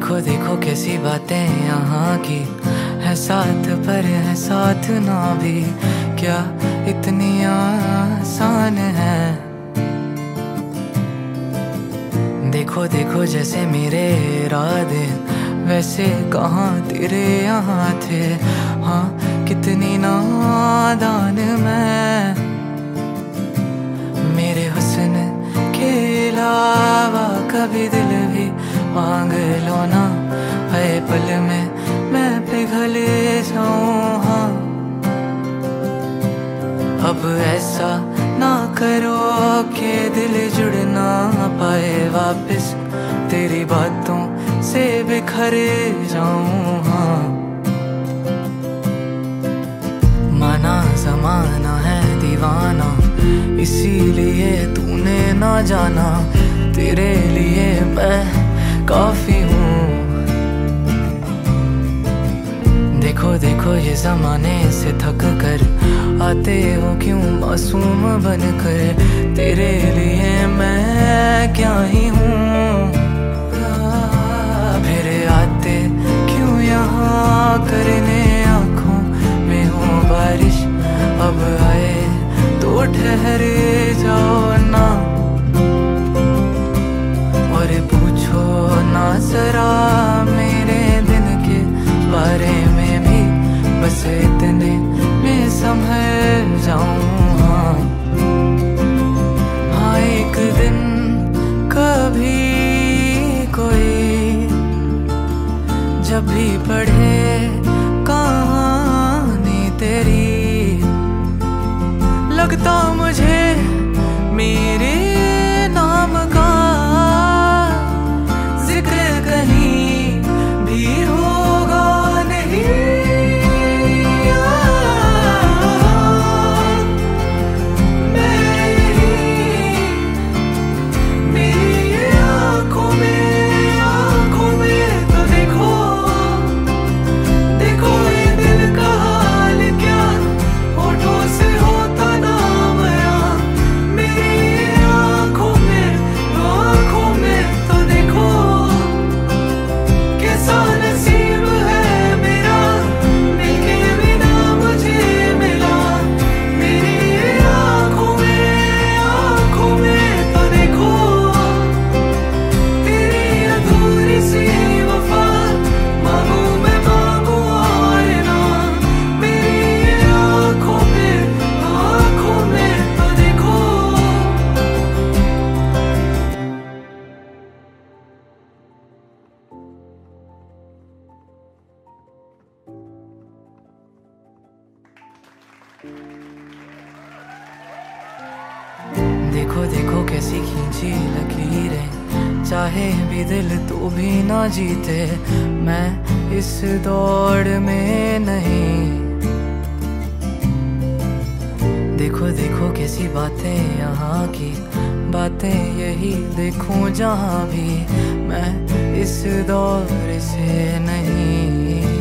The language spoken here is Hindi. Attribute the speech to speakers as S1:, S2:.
S1: देखो देखो कैसी बातें यहाँ की है, साथ पर है साथ ना भी, क्या इतनी आसान है। देखो देखो जैसे मेरे इरादे वैसे कहाँ तेरे यहाँ थे, हाँ कितनी नादान मैं। मेरे हुस्न के अलावा कभी दिल भी मांग लो ना, है पल में मैं पिघल जाऊं। हाँ अब ऐसा ना करो कि दिल जुड़ ना पाए वापस, तेरी बातों से बिखर जाऊं। हाँ माना ज़माना है दीवाना, इसीलिए तूने ना जाना, तेरे लिए मैं काफी हूँ। देखो देखो ये जमाने से थक कर आते हो क्यों मासूम बनकर, तेरे लिए मैं क्या ही हूँ। फिर आते क्यों यहाँ करने आँखों में हो बारिश, अब आए तो ठहर जाओ ना, और पूछो ना जरा मेरे दिन के बारे में भी, बस इतने में संभल जाऊं। हाँ एक दिन कभी कोई जब भी पढ़े कहानी तेरी, लगता मुझे मेरे नाम का जिक्र कहीं भी होगा नहीं। देखो देखो कैसी खींची लकीरें, चाहे भी दिल तो भी ना जीते, मैं इस दौड़ में नहीं। देखो देखो कैसी बातें यहाँ की, बातें यही देखूं जहाँ भी, मैं इस दौर से नहीं।